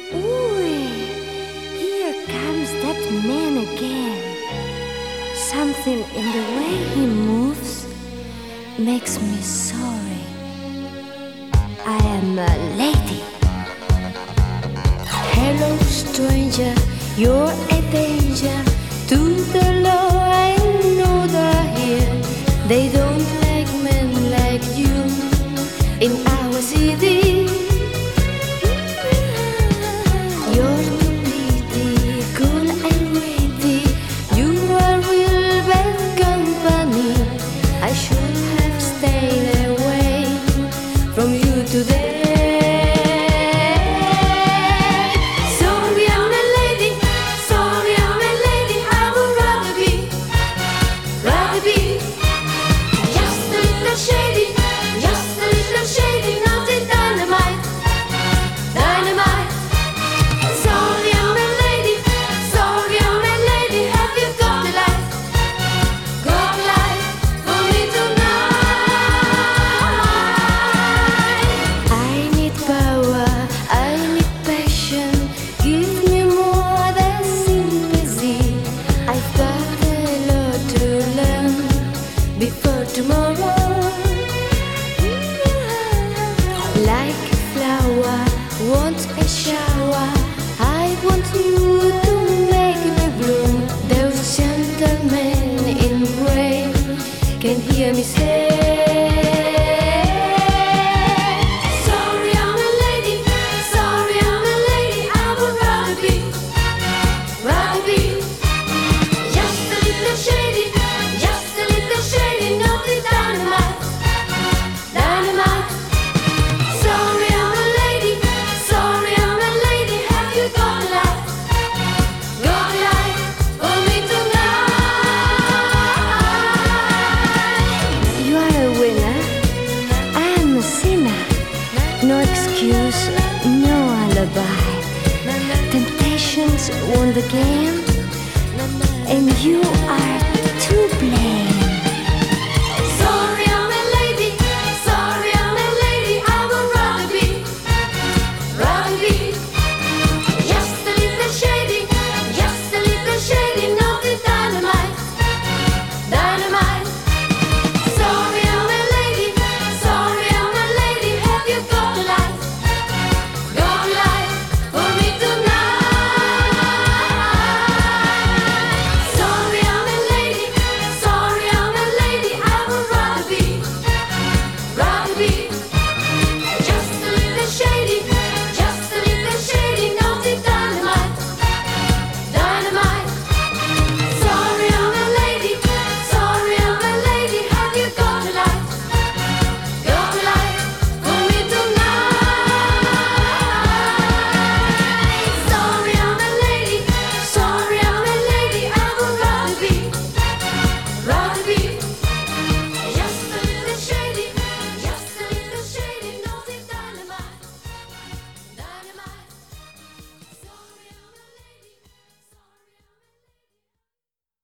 Ooh, here comes that man again. Something in the way he moves makes me sorry. I am a lady. Hello, stranger, you're a danger to the law. I know they're here. They don't like men like you in our city. You're too pretty, cool and witty. You are real bad company. I should have stayed away from you today. Before tomorrow, like a flower wants a shower, I want you to make me bloom. Those gentlemen in gray can hear me say, sorry I'm a lady, sorry I'm a lady. I would rather be just a little shady. No excuse, no alibi. Temptations won the game, and you are to blame.